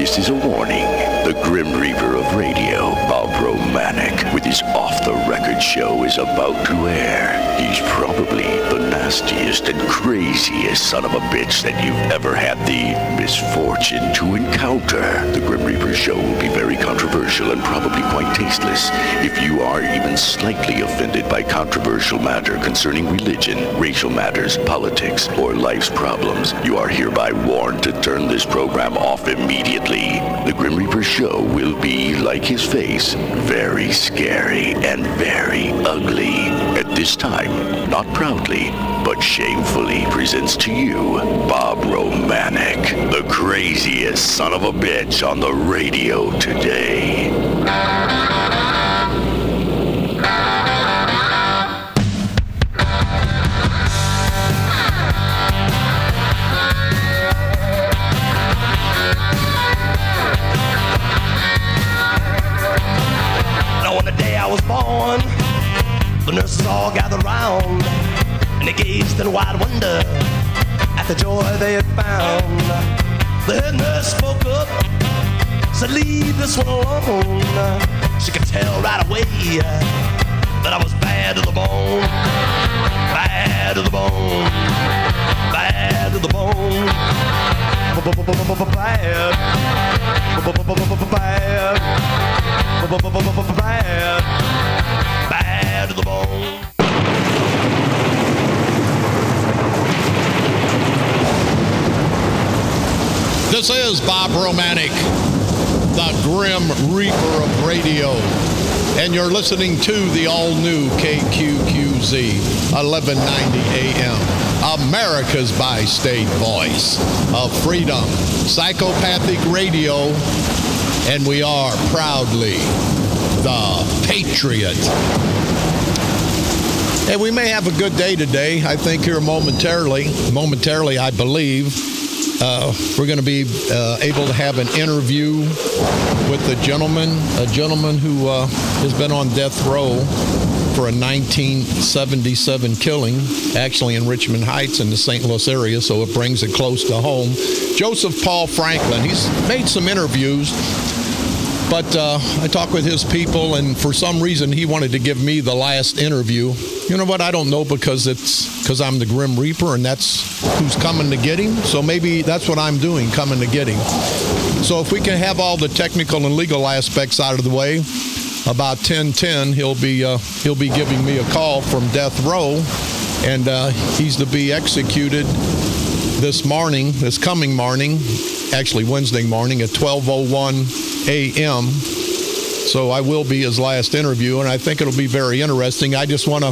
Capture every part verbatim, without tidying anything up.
This is a warning. The Grim Reaper of radio, Bob Romanek, with his off-the-record show is about to air. He's probably the nastiest and craziest son of a bitch that you've ever had the misfortune to encounter. The Grim Reaper show will be very controversial and probably quite tasteless. If you are even slightly offended by controversial matter concerning religion, racial matters, politics, or life's problems, you are hereby warned to turn this program off immediately. The Grim Reaper show will be, like his face, very scary and very ugly. At this time, not proudly, but shamefully presents to you Bob Romanek, the craziest son of a bitch on the radio today. I was born, the nurses all gathered round, and they gazed in wide wonder at the joy they had found. The head nurse spoke up, said, leave this one alone. She could tell right away that I was bad to the bone, bad to the bone, bad to the bone, bad, bad, bad, bad to the bone. This is Bob Romanek, the Grim Reaper of radio, and you're listening to the all-new K Q Q Z, eleven ninety A M, America's bi-state voice of freedom, psychopathic radio, and we are proudly the Patriot. And we may have a good day today. I think here momentarily, momentarily, I believe, uh, we're going to be uh, able to have an interview with a gentleman, a gentleman who uh, has been on death row for a nineteen seventy-seven killing, actually in Richmond Heights in the Saint Louis area, so it brings it close to home. Joseph Paul Franklin. He's made some interviews, but uh, I talked with his people, and for some reason he wanted to give me the last interview. You know what? I don't know, because it's because I'm the Grim Reaper, and that's who's coming to get him. So maybe that's what I'm doing, coming to get him. So if we can have all the technical and legal aspects out of the way, about ten ten, he'll be uh, he'll be giving me a call from death row, and uh, he's to be executed this morning, this coming morning, actually Wednesday morning at twelve oh one A M So I will be his last interview, and I think it'll be very interesting. I just want to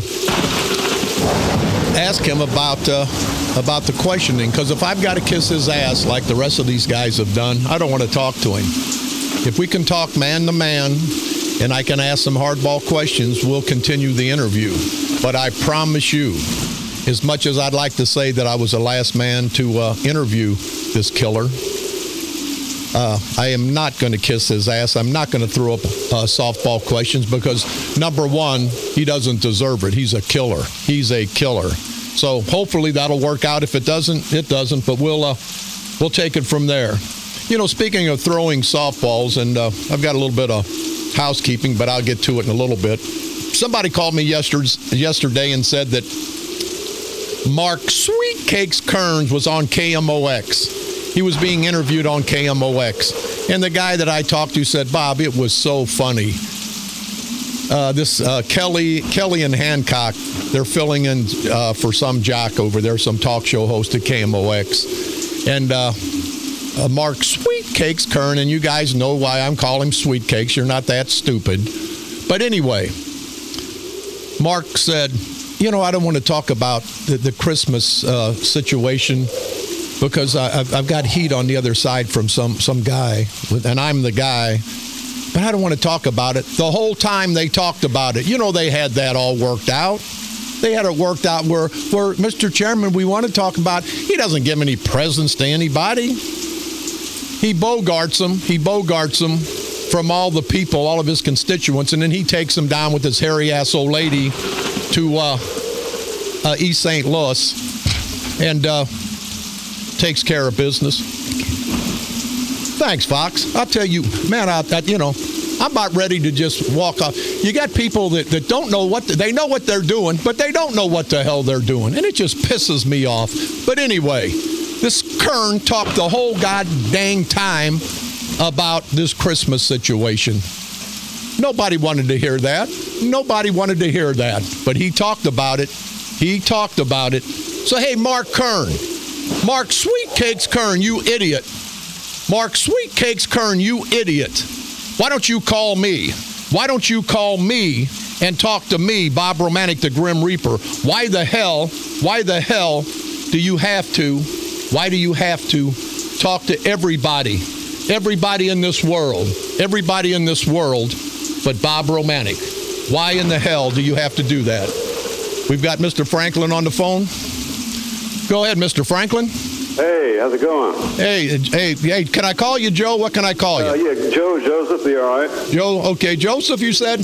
ask him about uh, about the questioning, because if I've got to kiss his ass like the rest of these guys have done, I don't want to talk to him. If we can talk man to man, and I can ask some hardball questions, we'll continue the interview. But I promise you, as much as I'd like to say that I was the last man to uh, interview this killer, uh, I am not going to kiss his ass. I'm not going to throw up uh, softball questions, because, number one, he doesn't deserve it. He's a killer. He's a killer. So hopefully that'll work out. If it doesn't, it doesn't. But we'll uh, we'll take it from there. You know, speaking of throwing softballs, and uh, I've got a little bit of housekeeping, but I'll get to it in a little bit. Somebody called me yesterday and said that Mark Sweet Cakes Kearns was on K M O X. He was being interviewed on K M O X. And the guy that I talked to said, Bob, it was so funny. Uh, this uh, Kelly Kelly and Hancock, they're filling in uh, for some jock over there, some talk show host at K M O X. And uh, uh, Mark Sweet Cakes Kern, and you guys know why I'm calling him Sweet Cakes. You're not that stupid. But anyway, Mark said, you know, I don't want to talk about the, the Christmas uh, situation, because I, I've, I've got heat on the other side from some, some guy, and I'm the guy. But I don't want to talk about it. The whole time they talked about it, you know, they had that all worked out. They had it worked out where, where Mister Chairman, we want to talk about, he doesn't give any presents to anybody. He bogarts them. He bogarts them from all the people, all of his constituents, and then he takes them down with this hairy-ass old lady to uh, uh, East Saint Louis and uh, takes care of business. Thanks, Fox. I'll tell you, man, I, I, you know, I'm about ready to just walk off. You got people that, that don't know what, the, they know what they're doing, but they don't know what the hell they're doing. And it just pisses me off. But anyway, this Kern talked the whole god dang time about this Christmas situation. Nobody wanted to hear that. Nobody wanted to hear that. But he talked about it. He talked about it. So, hey, Mark Kern. Mark Sweetcakes Kern, you idiot. Mark Sweetcakes Kern, you idiot. Why don't you call me? Why don't you call me and talk to me, Bob Romanek, the Grim Reaper? Why the hell, why the hell do you have to, why do you have to talk to everybody, everybody in this world, everybody in this world but Bob Romanek? Why in the hell do you have to do that? We've got Mister Franklin on the phone. Go ahead, Mister Franklin. Hey, how's it going? Hey, hey, hey, can I call you Joe? What can I call you? Uh, yeah, Joe, Joseph, be all right? Joe, okay. Joseph, you said?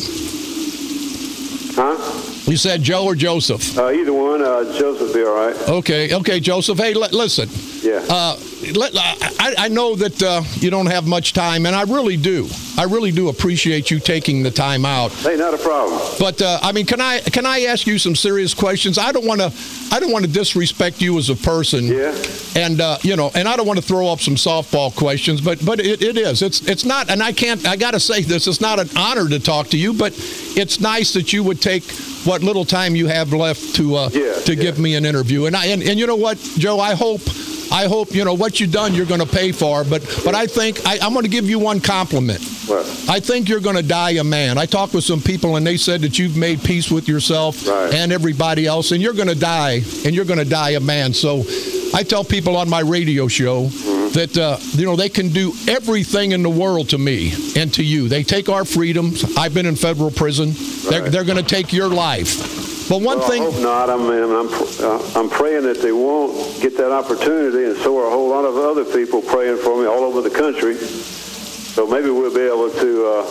Huh? You said Joe or Joseph? Uh, either one. Uh, Joseph, be all right? Okay, okay, Joseph. Hey, l- listen. Yeah. Uh, let, I, I know that uh, you don't have much time, and I really do. I really do appreciate you taking the time out. Hey, not a problem. But uh, I mean, can I can I ask you some serious questions? I don't want to I don't want to disrespect you as a person. Yeah. And uh, you know, and I don't want to throw up some softball questions, but but it, it is. It's it's not, and I can't. I got to say this. It's not an honor to talk to you, but it's nice that you would take what little time you have left to uh, yeah, to yeah. give me an interview. And I and, and you know what, Joe, I hope. I hope, you know, what you've done, you're going to pay for. But but I think I, I'm going to give you one compliment. What? I think you're going to die a man. I talked with some people, and they said that you've made peace with yourself right. and everybody else, and you're going to die, and you're going to die a man. So I tell people on my radio show mm-hmm. that, uh, you know, they can do everything in the world to me and to you. They take our freedoms. I've been in federal prison. Right. They're, they're going to take your life. But one well, thing, I hope not. I mean, I'm uh, I'm praying that they won't get that opportunity, and so are a whole lot of other people praying for me all over the country. So maybe we'll be able to uh,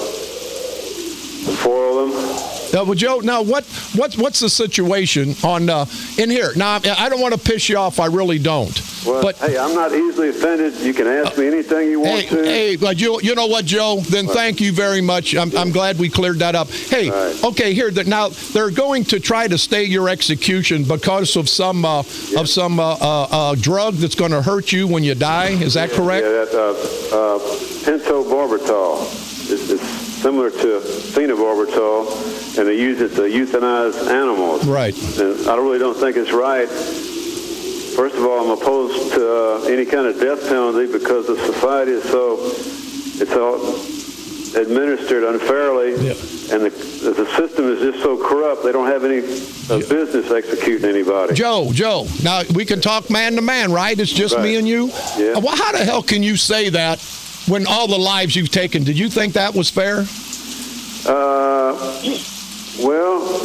foil them. Uh, well, Joe, now what what's what's the situation on uh, in here? Now, I don't want to piss you off. I really don't. Well, but hey, I'm not easily offended. You can ask me anything you want hey, to. Hey, but you you know what, Joe? Then what? Thank you very much. I'm I'm glad we cleared that up. Hey, right. okay, here that now they're going to try to stay your execution because of some uh, yeah. of some uh, uh, uh, drug that's going to hurt you when you die. Is that yeah, correct? Yeah, that uh, uh, pentobarbital. It's, it's similar to phenobarbital, and they use it to euthanize animals. Right. And I really don't think it's right. First of all, I'm opposed to uh, any kind of death penalty because the society is so, it's all administered unfairly, yeah. and the, the system is just so corrupt, they don't have any uh, yeah. business executing anybody. Joe, Joe, now we can talk man to man, right? It's just right. me and you? Yeah. Well, how the hell can you say that when all the lives you've taken? Did you think that was fair? Uh, well...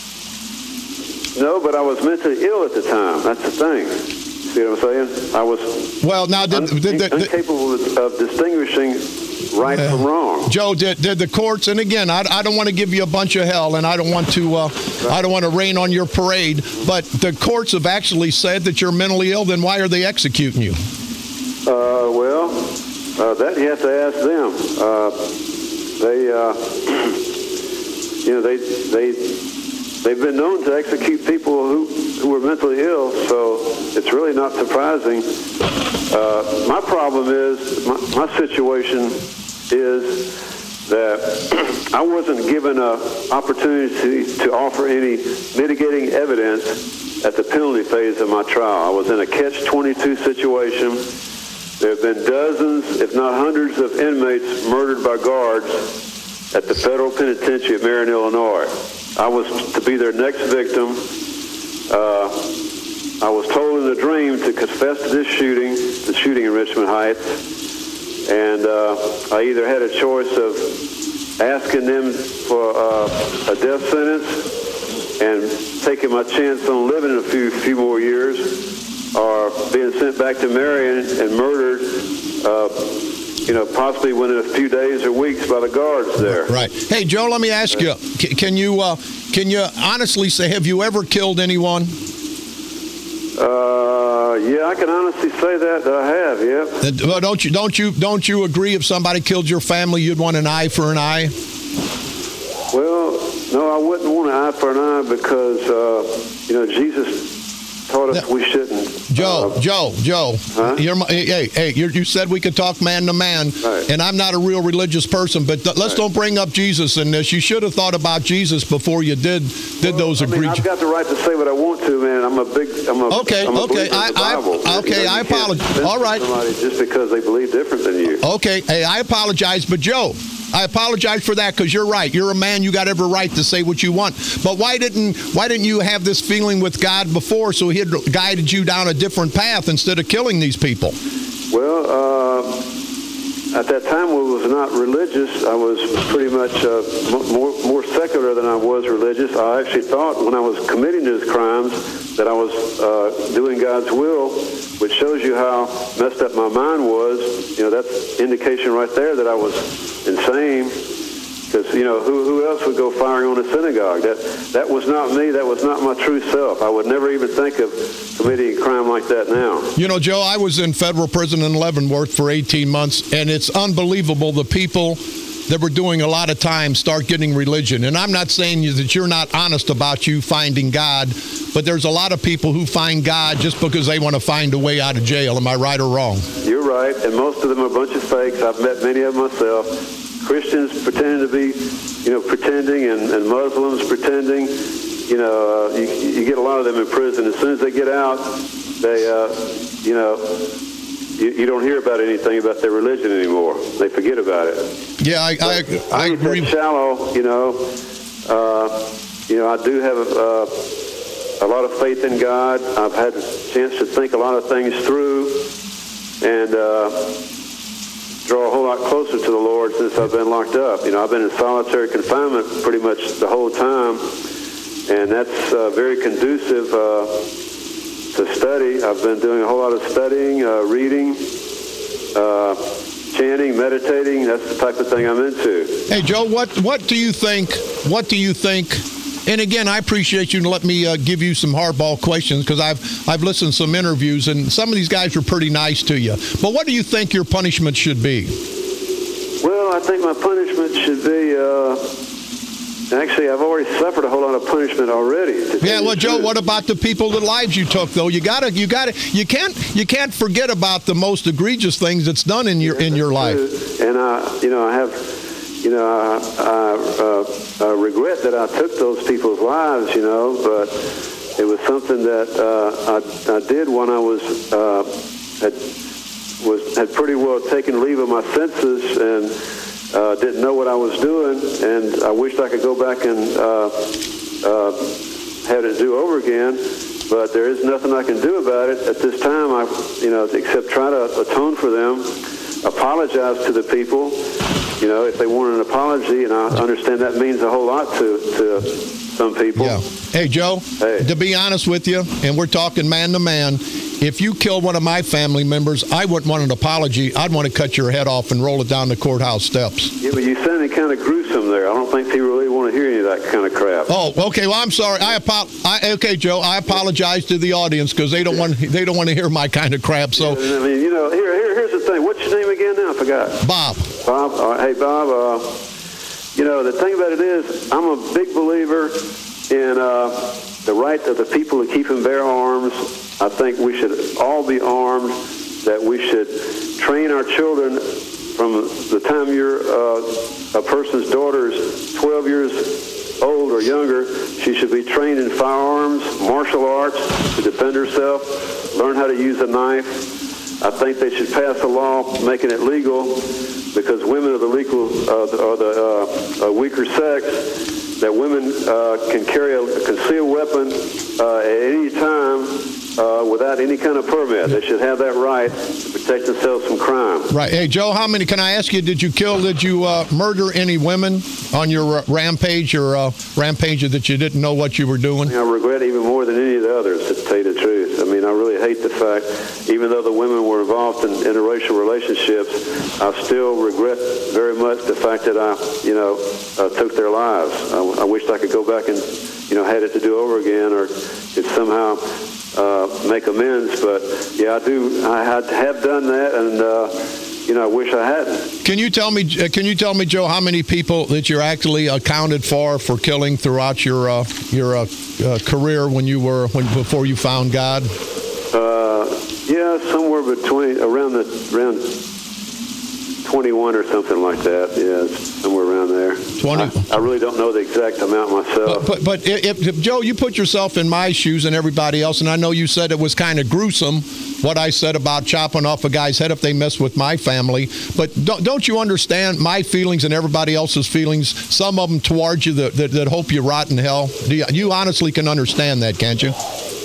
No, but I was mentally ill at the time. That's the thing. See what I'm saying? I was well, now did, un- did, did, incapable of, of distinguishing right uh, from wrong. Joe, did, did the courts? And again, I, I don't want to give you a bunch of hell, and I don't want to uh, right. I don't want to rain on your parade. But the courts have actually said that you're mentally ill. Then why are they executing you? Uh, well, uh, that you have to ask them. Uh, they, uh, you know, they they. They've been known to execute people who, who were mentally ill, so it's really not surprising. Uh, my problem is, my, my situation is that I wasn't given an opportunity to offer any mitigating evidence at the penalty phase of my trial. I was in a catch twenty-two situation. There have been dozens, if not hundreds, of inmates murdered by guards at the federal penitentiary at Marion, Illinois. I was to be their next victim. Uh, I was told in a dream to confess to this shooting, the shooting in Richmond Heights, and uh, I either had a choice of asking them for uh, a death sentence and taking my chance on living a few few more years, or being sent back to Marion and murdered, uh, you know, possibly within a few days or weeks by the guards there. Right. Hey, Joe, let me ask you, can you uh, can you honestly say, have you ever killed anyone? Uh, yeah, I can honestly say that, that I have. Yeah. And, well, don't you don't you don't you agree? If somebody killed your family, you'd want an eye for an eye? Well, no, I wouldn't want an eye for an eye because uh, you know Jesus taught us we shouldn't. Joe, uh, Joe, Joe. Huh? You're, hey, hey, you're, you said we could talk man to man, right. And I'm not a real religious person, but th- let's right. don't bring up Jesus in this. You should have thought about Jesus before you did did well, those I mean, egregious. I've got the right to say what I want to, man. I'm a big. I'm a. Okay, I'm a okay, I, I, okay, you know, I apologize. All right. Somebody just because they believe different than you. Okay, hey, I apologize, but Joe, I apologize for that because you're right. You're a man. You got every right to say what you want. But why didn't why didn't you have this feeling with God before, so He had guided you down a different path instead of killing these people? Well, uh, at that time, when I was not religious, I was pretty much uh, more more secular than I was religious. I actually thought when I was committing these crimes that I was uh, doing God's will, which shows you how messed up my mind was. You know, that's indication right there that I was insane. Because, you know, who who else would go firing on a synagogue? That that was not me. That was not my true self. I would never even think of committing a crime like that now. You know, Joe, I was in federal prison in Leavenworth for eighteen months, and it's unbelievable the people that were doing a lot of time start getting religion. And I'm not saying that you're not honest about you finding God, but there's a lot of people who find God just because they want to find a way out of jail. Am I right or wrong? You're right, and most of them are a bunch of fakes. I've met many of them myself. Christians pretending to be, you know, pretending, and, and Muslims pretending. You know, uh, you, you get a lot of them in prison. As soon as they get out, they, uh, you know, you, you don't hear about anything about their religion anymore. They forget about it. Yeah, I, I, I, I agree. That shallow, you know. Uh, you know, I do have a, uh, a lot of faith in God. I've had a chance to think a lot of things through, and uh, draw a whole lot closer to the Lord since I've been locked up. You know, I've been in solitary confinement pretty much the whole time, and that's uh, very conducive uh, to study. I've been doing a whole lot of studying, uh, reading, uh, chanting, meditating. That's the type of thing I'm into. Hey, Joe, what what do you think? What do you think? And again, I appreciate you to let me uh, give you some hardball questions because I've I've listened to some interviews and some of these guys were pretty nice to you. But what do you think your punishment should be? Well, I think my punishment should be. Uh, actually, I've already suffered a whole lot of punishment already. Yeah, well, Joe, what about the people, the lives you took, though? You gotta, you gotta, you can't, you can't forget about the most egregious things that's done in your yeah, in your life. True. And I, you know, I have. You know, I, I, uh, I regret that I took those people's lives, you know, but it was something that uh, I, I did when I was uh, had was had pretty well taken leave of my senses and uh, didn't know what I was doing, and I wished I could go back and uh, uh, have it do over again. But there is nothing I can do about it at this time. I, you know, except try to atone for them, apologize to the people. You know, if they want an apology, and I understand that means a whole lot to, to some people. Yeah. Hey, Joe, hey. To be honest with you, and we're talking man to man, if you kill one of my family members, I wouldn't want an apology. I'd want to cut your head off and roll it down the courthouse steps. Yeah, but you sounded kind of gruesome there. I don't think people really want to hear any of that kind of crap. Oh, okay. Well, I'm sorry. I, apo- I Okay, Joe, I apologize to the audience because they don't want they don't want to hear my kind of crap. So, yeah, I mean, you know, here, here, here's the thing. What's your name again now? I forgot. Bob. Bob. All right. Hey, Bob. Uh, you know, the thing about it is, I'm a big believer in uh, the right of the people to keep and bear arms. I think we should all be armed, that we should train our children from the time you're uh, a person's daughter is twelve years old or younger. She should be trained in firearms, martial arts, to defend herself, learn how to use a knife. I think they should pass a law making it legal, because women are the legal, uh, are the uh, uh, weaker sex, that women uh, can carry a concealed weapon uh, at any time uh, without any kind of permit. They should have that right to protect themselves from crime. Right. Hey, Joe, how many, can I ask you, did you kill, did you uh, murder any women on your uh, rampage or uh, rampage that you didn't know what you were doing? I regret even more than any of the others, to tell you the truth. I mean, I really hate the fact, even though the women were involved in interracial relationships, I still regret very much the fact that I, you know, uh, took their lives. I, I wished I could go back and, you know, had it to do over again, or if somehow uh, make amends. But yeah, I do. I had, have done that, and uh, you know, I wish I hadn't. Can you tell me? Uh, can you tell me, Joe, how many people that you're actually accounted for for killing throughout your uh, your uh, uh, career when you were when before you found God? Uh, yeah, somewhere between around the around twenty-one or something like that. Yeah, somewhere around there. twenty. I, I really don't know the exact amount myself. But but, but if, if Joe, you put yourself in my shoes and everybody else, and I know you said it was kind of gruesome what I said about chopping off a guy's head if they mess with my family. But don't, don't you understand my feelings and everybody else's feelings? Some of them towards you that, that, that hope you rot in hell. Do you, you honestly can understand that, can't you?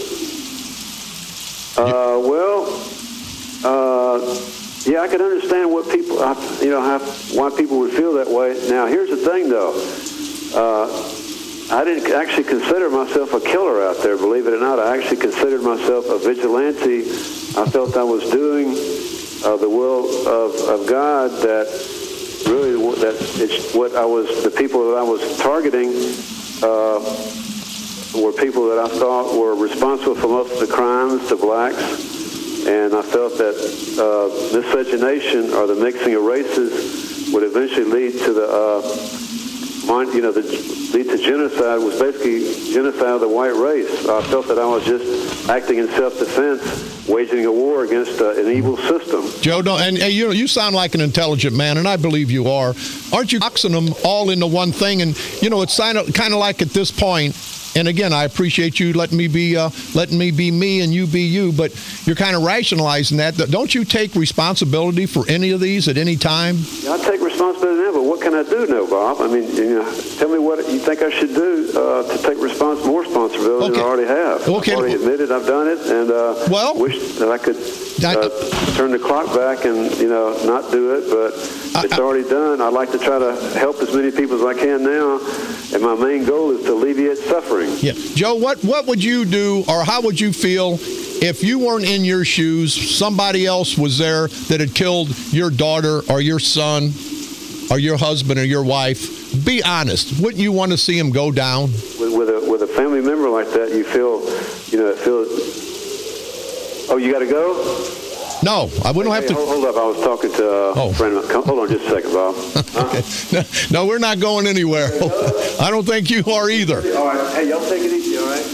Uh, well, uh, yeah, I can understand what people, you know, how, why people would feel that way. Now, here's the thing, though. Uh, I didn't actually consider myself a killer out there, believe it or not. I actually considered myself a vigilante. I felt I was doing uh, the will of, of God, that really that it's what I was, the people that I was targeting uh, were people that I thought were responsible for most of the crimes, the blacks, and I felt that uh, miscegenation, or the mixing of races, would eventually lead to the, uh, mind, you know, the lead to genocide. Was basically genocide of the white race. I felt that I was just acting in self-defense, waging a war against uh, an evil system. Joe, don't, and, and you you sound like an intelligent man, and I believe you are. Aren't you boxing them all into one thing? And you know, it's kind of kind of like at this point. And again, I appreciate you letting me be uh, letting me be me and you be you, but you're kind of rationalizing that. Don't you take responsibility for any of these at any time? Yeah, I take responsibility now, but what can I do now, Bob? I mean, you know, tell me what you think I should do uh, to take respons- more responsibility okay. than I already have. Okay. I've already admitted I've done it, and uh, well, wish that I could uh, I, turn the clock back and, you know, not do it, but I, it's already done. I'd like to try to help as many people as I can now, and my main goal is to alleviate suffering. Yeah. Joe, what, what would you do, or how would you feel if you weren't in your shoes, somebody else was there that had killed your daughter or your son or your husband or your wife? Be honest. Wouldn't you want to see him go down? With, with, a, with a family member like that, you feel, you know, it feels... Oh, you got to go? No, I wouldn't hey, have to. Hold, hold up, I was talking to uh, oh. a friend of mine. Come, hold on just a second, Bob. Okay. no, no, we're not going anywhere. I don't think you are either. All right. Hey, y'all take it easy, all right?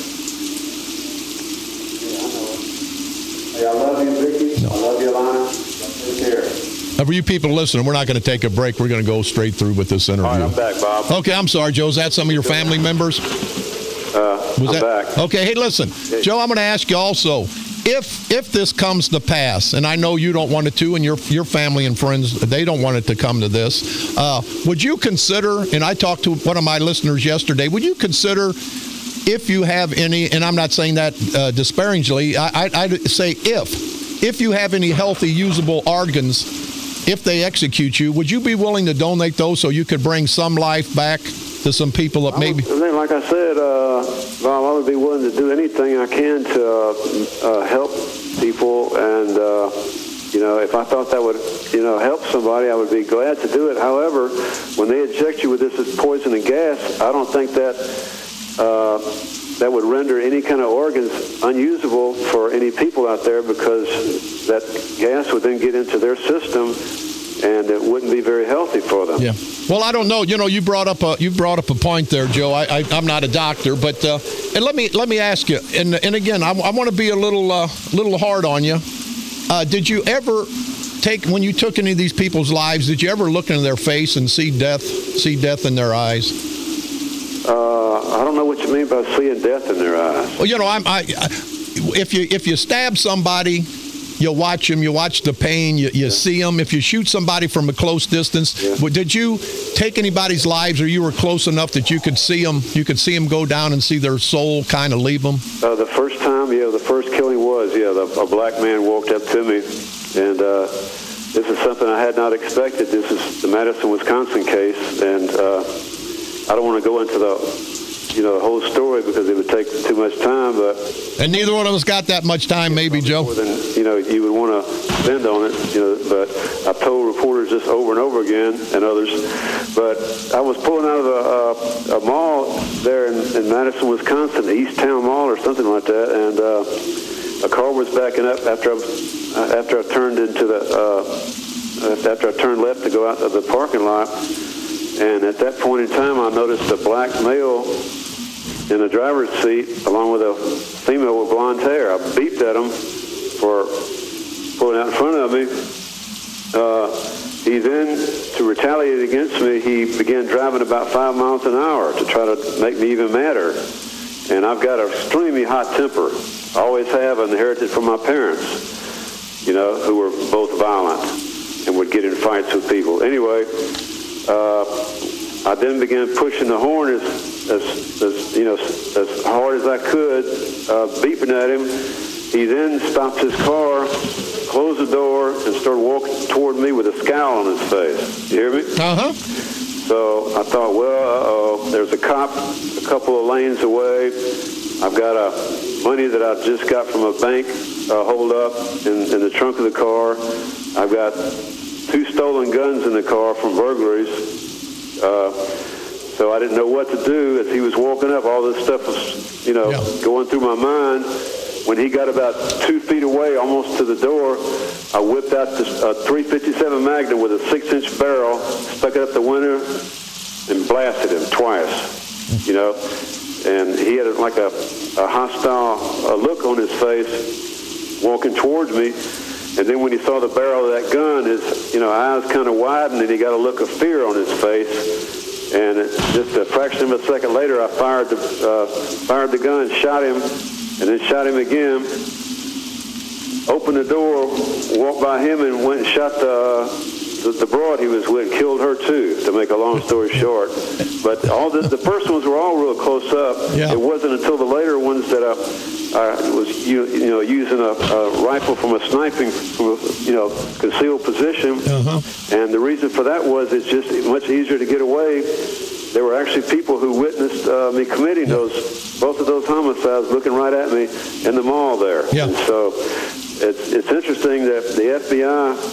Yeah, I know it. Hey, I love you, Vicki. No. I love you, Alana. Take care. Now, for you people listening, we're not going to take a break. We're going to go straight through with this interview. All right, I'm back, Bob. Okay, I'm sorry, Joe. Is that some of your family members? Uh, Was I'm that? back. Okay, hey, listen. Hey. Joe, I'm going to ask you also, if if this comes to pass, and I know you don't want it to, and your your family and friends, they don't want it to come to this, uh, would you consider, and I talked to one of my listeners yesterday, would you consider, if you have any, and I'm not saying that uh, disparagingly, I, I, I'd say if, if you have any healthy, usable organs, if they execute you, would you be willing to donate those so you could bring some life back to some people that maybe... Would, like I said, uh, Bob, I would be willing to do anything I can to uh, uh, help people, and, uh, you know, if I thought that would, you know, help somebody, I would be glad to do it. However, when they inject you with this poison and gas, I don't think that uh, that would render any kind of organs unusable for any people out there, because that gas would then get into their system, and it wouldn't be very healthy for them. Yeah. Well, I don't know. You know, you brought up a you brought up a point there, Joe. I, I I'm not a doctor, but uh, and let me let me ask you. And and again, I, I want to be a little uh, little hard on you. Uh, did you ever take when you took any of these people's lives? Did you ever look into their face and see death see death in their eyes? Uh, I don't know what you mean by seeing death in their eyes. Well, you know, I'm I, if you if you stab somebody, you watch them, you watch the pain, you, you yeah. see them. If you shoot somebody from a close distance, yeah. did you take anybody's lives, or you were close enough that you could see them, you could see them go down and see their soul kind of leave them? Uh, the first time, yeah, the first killing was, yeah, the, a black man walked up to me, and uh, this is something I had not expected. This is the Madison, Wisconsin case, and uh, I don't want to go into the you know, the whole story because it would take too much time. But and neither one of us got that much time, maybe, Joe. More than, you know, you would want to spend on it, you know. But I've told reporters this over and over again, and others. But I was pulling out of a, a, a mall there in, in Madison, Wisconsin, the East Town Mall or something like that, and uh, a car was backing up after I, after I turned into the uh, after I turned left to go out of the parking lot. And at that point in time, I noticed a black male in the driver's seat along with a female with blonde hair. I beeped at him for pulling out in front of me. Uh, he then, to retaliate against me, he began driving about five miles an hour to try to make me even madder. And I've got an extremely hot temper. I always have, inherited from my parents, you know, who were both violent and would get in fights with people. Anyway, uh, I then began pushing the horn as, as, as you know, as hard as I could, uh, beeping at him. He then stopped his car, closed the door, and started walking toward me with a scowl on his face. You hear me? Uh-huh. So I thought, well, uh-oh, there's a cop a couple of lanes away. I've got a money that I just got from a bank uh, hold up in, in the trunk of the car. I've got two stolen guns in the car from burglaries. Uh, so I didn't know what to do as he was walking up. All this stuff was, you know, yeah. going through my mind. When he got about two feet away, almost to the door, I whipped out this uh, three fifty-seven Magnum with a six-inch barrel, stuck it up the window, and blasted him twice, you know. And he had like a, a hostile uh, look on his face walking towards me. And then when he saw the barrel of that gun, his you know eyes kind of widened, and he got a look of fear on his face. And it, just a fraction of a second later, I fired the, uh, fired the gun, shot him, and then shot him again, opened the door, walked by him, and went and shot the, the, the broad he was with, killed her too, to make a long story short. But all the, the first ones were all real close up. Yeah. It wasn't until the later ones that I, I was you, you know, using a, a rifle from a sniping, from a, you know, concealed position. Uh-huh. And the reason for that was it's just much easier to get away. There were actually people who witnessed uh, me committing those, both of those homicides, looking right at me in the mall there. Yeah. And so it's it's interesting that the F B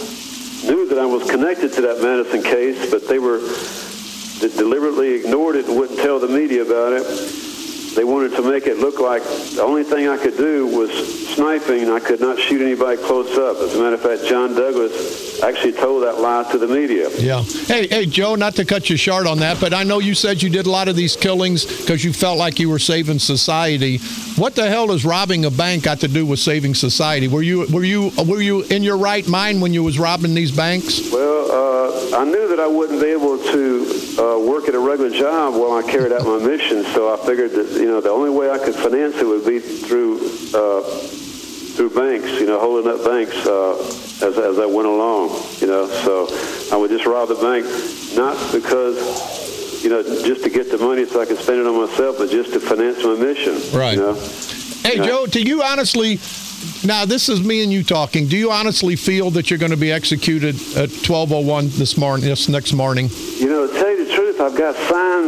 I knew that I was connected to that Madison case, but they were they deliberately ignored it and wouldn't tell the media about it. They wanted to make it look like the only thing I could do was sniping, and I could not shoot anybody close up. As a matter of fact, John Douglas actually told that lie to the media. Yeah. Hey, hey, Joe, not to cut you short on that, but I know you said you did a lot of these killings because you felt like you were saving society. What the hell does robbing a bank got to do with saving society? Were you were you were you in your right mind when you was robbing these banks? Well, uh, I knew that I wouldn't be able to uh, work at a regular job while I carried out my mission, so I figured that you know the only way I could finance it would be through uh, through banks, you know, holding up banks uh, as as I went along, you know. So I would just rob the bank, not because, you know, just to get the money so I could spend it on myself, but just to finance my mission. Right. You know? Hey, and Joe, I, do you honestly, now this is me and you talking, do you honestly feel that you're going to be executed at twelve oh one this morning, this next morning? You know, to tell you the truth, I've got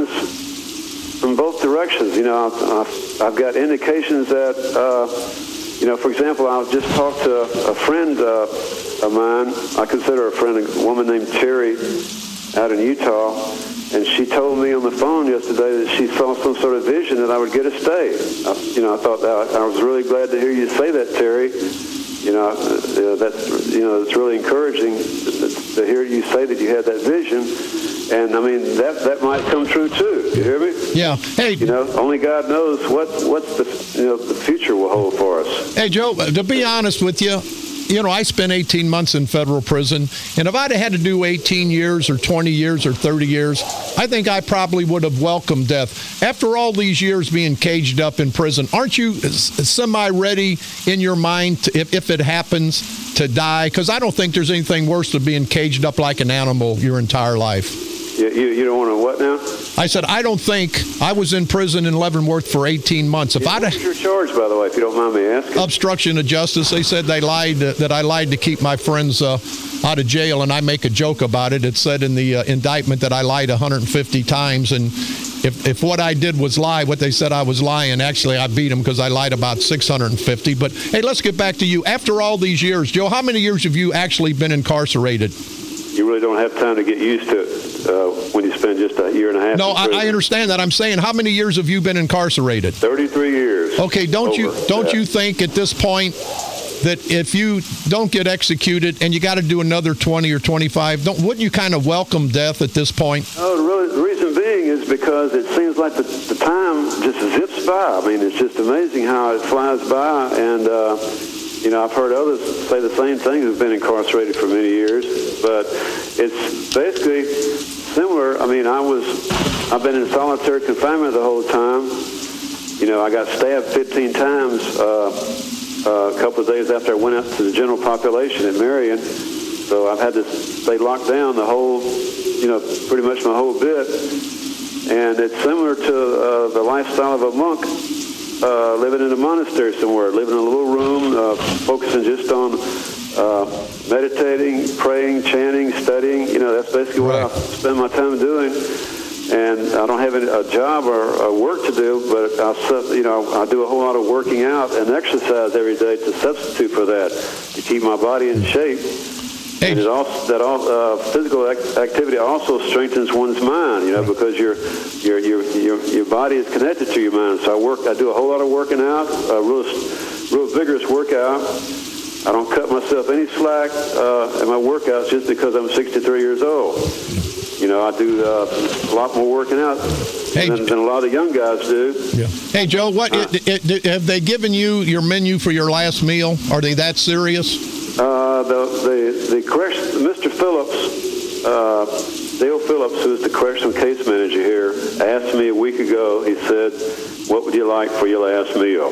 signs from both directions. You know, I've, I've got indications that, uh, you know, for example, I just talked to a friend uh, of mine. I consider a friend, a woman named Terry out in Utah, and she told me on the phone yesterday that she saw some sort of vision that I would get a stay. I, you know, I thought that I was really glad to hear you say that, Terry. You know, uh, that's you know, it's really encouraging to, to hear you say that you had that vision. And I mean that that might come true too. You hear me? Yeah. Hey, you know, only God knows what what's the you know the future will hold for us. Hey, Joe, to be honest with you, you know, I spent eighteen months in federal prison, and if I'd have had to do eighteen years or twenty years or thirty years, I think I probably would have welcomed death. After all these years being caged up in prison, aren't you semi-ready in your mind, to, if, if it happens, to die? Because I don't think there's anything worse than being caged up like an animal your entire life. You, you, you don't want to what now? I said, I don't think I was in prison in Leavenworth for eighteen months. If yeah, I'd what was your charge, by the way, if you don't mind me asking? Obstruction of justice. They said they lied, uh, that I lied to keep my friends uh, out of jail, and I make a joke about it. It said in the uh, indictment that I lied one hundred fifty times, and if if what I did was lie, what they said I was lying, actually I beat them because I lied about six hundred fifty. But hey, let's get back to you. After all these years, Joe, how many years have you actually been incarcerated? You really don't have time to get used to it uh, when you spend just a year and a half. No, I, I understand that. I'm saying, how many years have you been incarcerated? thirty-three years. Okay, don't over. you don't yeah. you think at this point that if you don't get executed and you got to do another twenty or twenty-five, don't wouldn't you kind of welcome death at this point? Oh, the, really, the reason being is because it seems like the, the time just zips by. I mean, it's just amazing how it flies by, and uh, you know, I've heard others say the same thing who've been incarcerated for many years, but it's basically similar. I mean, I was, I've been in solitary confinement the whole time. You know, I got stabbed fifteen times uh, uh, a couple of days after I went out to the general population in Marion. So I've had to stay locked down the whole, you know, pretty much my whole bit. And it's similar to uh, the lifestyle of a monk. Uh, living in a monastery somewhere, living in a little room, uh, focusing just on uh, meditating, praying, chanting, studying. You know, that's basically what right. I spend my time doing. And I don't have any, a job or a work to do, but I, you know, I do a whole lot of working out and exercise every day to substitute for that, to keep my body in shape. Hey. And it also, that all, uh, physical ac- activity also strengthens one's mind, you know, because your your your your your body is connected to your mind. So I work, I do a whole lot of working out, a real real vigorous workout. I don't cut myself any slack uh, in my workouts just because I'm sixty-three years old. You know, I do uh, a lot more working out hey, than, than a lot of young guys do. Yeah. Hey, Joe, what uh, it, it, have they given you your menu for your last meal? Are they that serious? Uh, the the the correction, Mister Phillips, uh, Dale Phillips, who's the correctional case manager here, asked me a week ago. He said, "What would you like for your last meal?"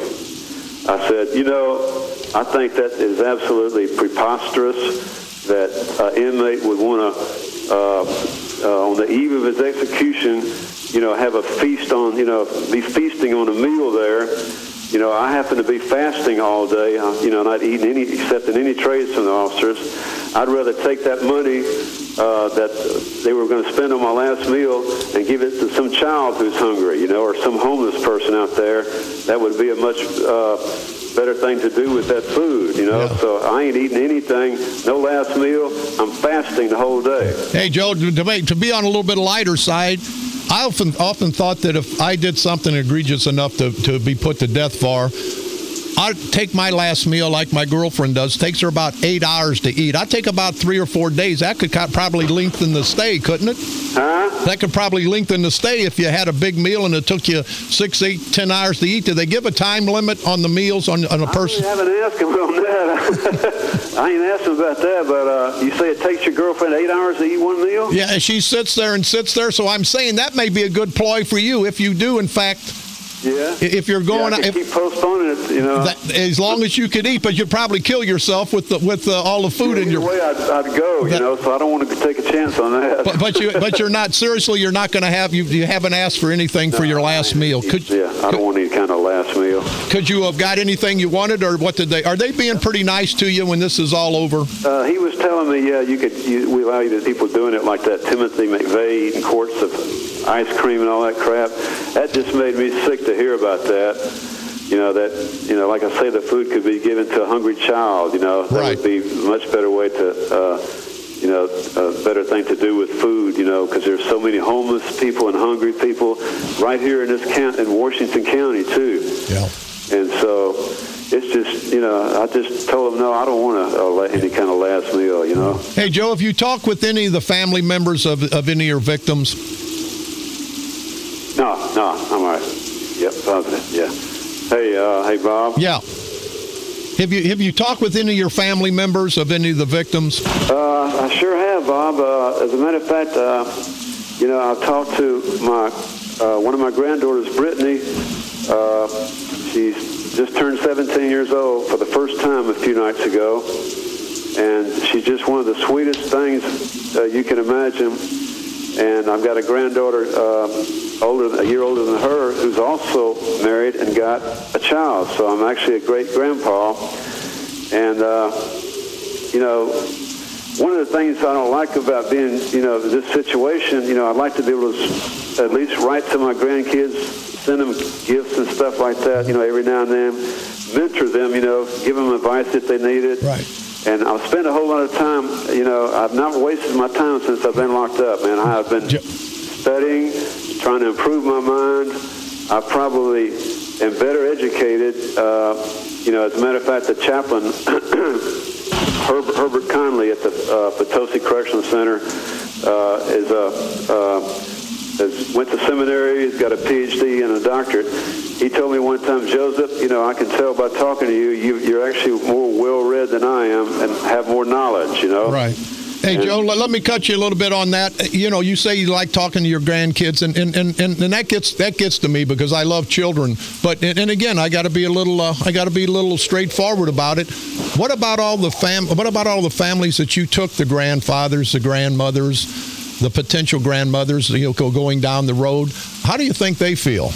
I said, "You know, I think that is absolutely preposterous that an inmate would want to, uh, uh, on the eve of his execution, you know, have a feast on, you know, be feasting on a meal there." You know, I happen to be fasting all day, uh, you know, not eating any, accepting any trades from the officers. I'd rather take that money uh, that they were going to spend on my last meal and give it to some child who's hungry, you know, or some homeless person out there. That would be a much uh, better thing to do with that food, you know. Yeah. So I ain't eating anything, no last meal. I'm fasting the whole day. Hey, Joe, to, make, to be on a little bit lighter side, I often often thought that if I did something egregious enough to, to be put to death for, I'd take my last meal like my girlfriend does. Takes her about eight hours to eat. I'd take about three or four days. That could probably lengthen the stay, couldn't it? Huh? That could probably lengthen the stay if you had a big meal and it took you six, eight, ten hours to eat. Do they give a time limit on the meals on, on a person? I haven't asked him on that. I ain't asked him about that, but uh, you say it takes your girlfriend eight hours to eat one meal? Yeah, and she sits there and sits there. So I'm saying that may be a good ploy for you if you do, in fact. Yeah. If you're going, yeah, I if, keep postponing it, you know. That, as long as you could eat, but you'd probably kill yourself with the, with uh, all the food yeah, in your. way I'd, I'd go, that, you know. So I don't want to take a chance on that. But, but you, but you're not seriously. You're not going to have you. You haven't asked for anything no, for your last I, meal. Could yeah, I don't want any kind of last meal. Could you have got anything you wanted, or what did they? Are they being pretty nice to you when this is all over? Uh, he was telling me, yeah, you could. You, we allow you to people doing it like that. Timothy McVeigh eating quarts of ice cream and all that crap. That just made me sick to hear about that. You know, that, you know, like I say, the food could be given to a hungry child, you know. That right. would be a much better way to, uh, you know, a better thing to do with food, you know, because there's so many homeless people and hungry people right here in this count in Washington County, too. Yeah. And so it's just, you know, I just told them, no, I don't want to uh, any kind of last meal, you know. Hey, Joe, have you talked with any of the family members of, of any of your victims? No, no, I'm all right. Yep, positive, yeah. Hey, uh, hey, Bob. Yeah. Have you have you talked with any of your family members of any of the victims? Uh, I sure have, Bob. Uh, as a matter of fact, uh, you know, I've talked to my uh, one of my granddaughters, Brittany. Uh, she's just turned seventeen years old for the first time a few nights ago, and she's just one of the sweetest things uh, you can imagine. And I've got a granddaughter, uh, older, a year older than her, who's also married and got a child. So I'm actually a great grandpa. And, uh, you know, one of the things I don't like about being, you know, this situation, you know, I'd like to be able to at least write to my grandkids, send them gifts and stuff like that, you know, every now and then. Mentor them, you know, give them advice if they need it. Right. And I've spent a whole lot of time, you know, I've not wasted my time since I've been locked up, man. I've been Jo- studying, trying to improve my mind. I probably am better educated. Uh, you know, as a matter of fact, the chaplain, Herbert, Herbert Conley at the uh, Potosi Correctional Center, uh, is a, uh, has went to seminary. He's got a P H D and a doctorate. He told me one time, Joseph, you know, I can tell by talking to you, you you're actually more well-read than I am and have more knowledge, you know. Right. Hey, Joe, let, let me cut you a little bit on that. You know, you say you like talking to your grandkids, and and, and, and that gets that gets to me because I love children. But and, and again, I got to be a little uh, I got to be a little straightforward about it. What about all the fam? What about all the families that you took, the grandfathers, the grandmothers, the potential grandmothers, you know, going down the road? How do you think they feel?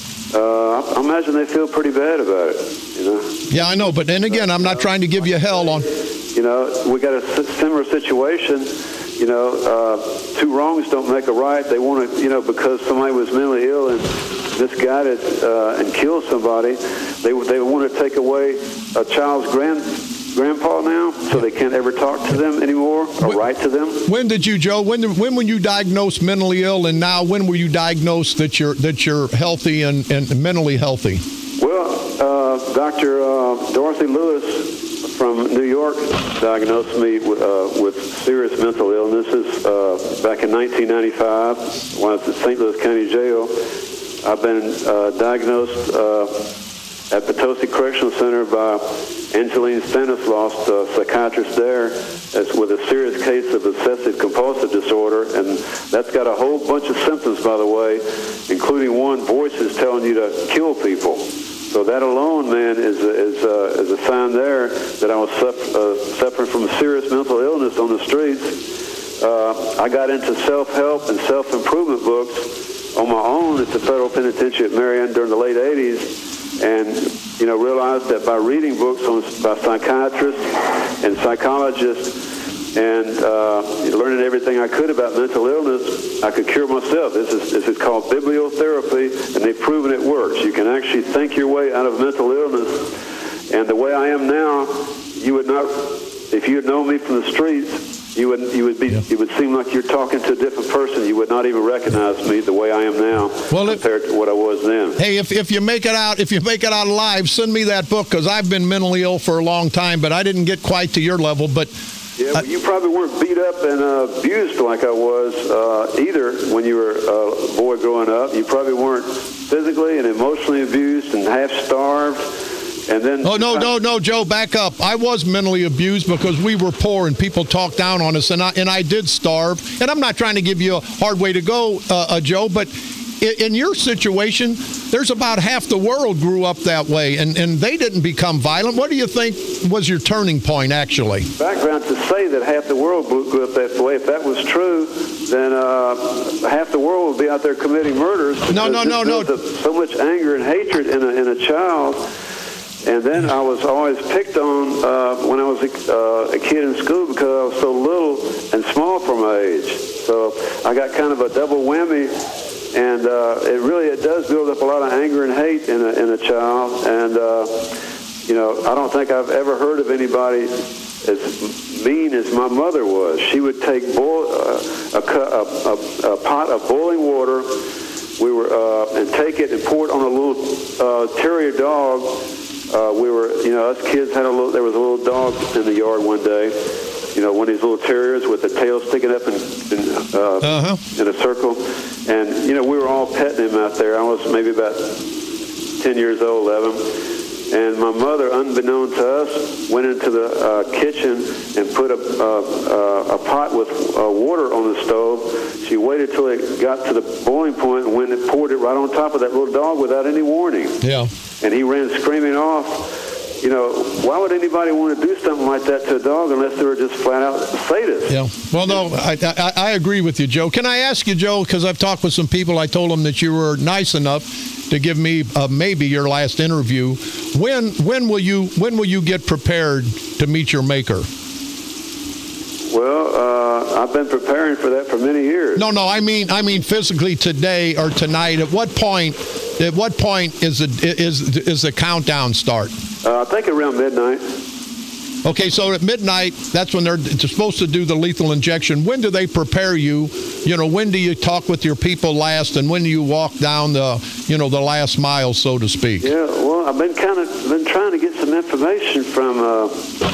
Uh, I imagine they feel pretty bad about it, you know. Yeah, I know, but then again, I'm not trying to give you hell on. You know, we got a similar situation. You know, uh, two wrongs don't make a right. They want to, you know, because somebody was mentally ill and misguided uh, and killed somebody, they they want to take away a child's grand grandpa now, so they can't ever talk to them anymore or when, write to them. When did you, Joe? When when were you diagnosed mentally ill, and now when were you diagnosed that you're that you're healthy and, and mentally healthy? Well, uh, Doctor Uh, Dorothy Lewis from New York diagnosed me with, uh, with serious mental illnesses uh, back in nineteen ninety-five when I was at Saint Louis County Jail. I've been uh, diagnosed uh, at Potosi Correctional Center by Angeline Stanislaus, the psychiatrist there, as with a serious case of obsessive compulsive disorder, and that's got a whole bunch of symptoms, by the way, including one, voices telling you to kill people. So that alone, man, is a, is a, is a sign there that I was suffer, uh, suffering from a serious mental illness on the streets. Uh, I got into self-help and self-improvement books on my own at the federal penitentiary at Marion during the late eighties. And, you know, realized that by reading books on, by psychiatrists and psychologists and uh, learning everything I could about mental illness, I could cure myself. This is this is called bibliotherapy, and they've proven it works. You can actually think your way out of mental illness. And the way I am now, you would not, if you had known me from the streets, you would you would be yeah. it would seem like you're talking to a different person. You would not even recognize me the way I am now well, compared if, to what I was then. Hey, if if you make it out, if you make it out alive, send me that book, because I've been mentally ill for a long time, but I didn't get quite to your level. But yeah, well, you probably weren't beat up and uh, abused like I was uh, either when you were a boy growing up. You probably weren't physically and emotionally abused and half starved. And then, oh, no, no, no, Joe, back up. I was mentally abused because we were poor and people talked down on us, and I, and I did starve. And I'm not trying to give you a hard way to go, uh, uh, Joe, but in, in your situation, there's about half the world grew up that way, and, and they didn't become violent. What do you think was your turning point, actually? Background to say that half the world grew up that way. If that was true, then uh, half the world would be out there committing murders. No, no, no, no. So much anger and hatred in a, in a child. And then I was always picked on uh, when I was a, uh, a kid in school because I was so little and small for my age. So I got kind of a double whammy, and uh, it really it does build up a lot of anger and hate in a, in a child. And uh, you know, I don't think I've ever heard of anybody as mean as my mother was. She would take boil, uh, a, a, a, a pot of boiling water. We were uh, and take it and pour it on a little uh, terrier dog. Uh, we were, you know, us kids had a little, there was a little dog in the yard one day, you know, one of these little terriers with the tail sticking up in, in, uh, uh-huh. in a circle. And, you know, we were all petting him out there. I was maybe about ten years old, eleven. And my mother, unbeknown to us, went into the uh, kitchen and put a, uh, a pot with uh, water on the stove. She waited till it got to the boiling point and when it poured it right on top of that little dog without any warning. Yeah. And he ran screaming off. You know, why would anybody want to do something like that to a dog unless they were just flat out sadists? Yeah. Well, no, I, I, I agree with you, Joe. Can I ask you, Joe, because I've talked with some people, I told them that you were nice enough to give me uh, maybe your last interview. When when will you when will you get prepared to meet your maker? Well, uh, I've been preparing for that for many years. No, no, I mean, I mean physically today or tonight. At what point? At what point is the is is the countdown start? Uh, I think around midnight. Okay, so at midnight, that's when they're, they're supposed to do the lethal injection. When do they prepare you? You know, when do you talk with your people last, and when do you walk down the, you know, the last mile, so to speak? Yeah, well, I've been kind of been trying to get some information from uh,